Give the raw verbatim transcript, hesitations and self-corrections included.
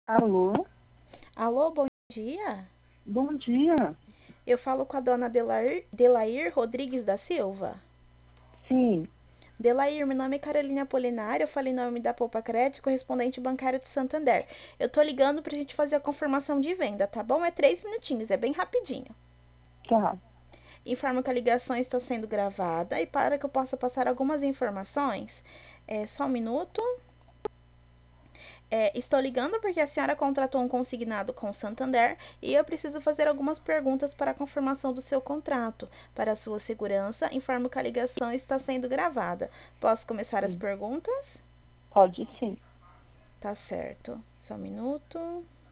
Alô? Alô, bom dia. Bom dia. Eu falo com a dona Delair, Delair Rodrigues da Silva. Sim, Delair, meu nome é Carolina Apolinário, eu falei em nome da Poupa Crédito, correspondente bancário de Santander. Eu tô ligando pra gente fazer a confirmação de venda, tá bom? É três minutinhos, é bem rapidinho. tá. Informo que a ligação está sendo gravada e para que eu possa passar algumas informações, é só um minuto. É, estou ligando porque a senhora contratou um consignado com o Santander e eu preciso fazer algumas perguntas para a confirmação do seu contrato. Para a sua segurança, informo que a ligação está sendo gravada. Posso começar as Sim. perguntas? Pode sim. Tá certo. Só um minuto.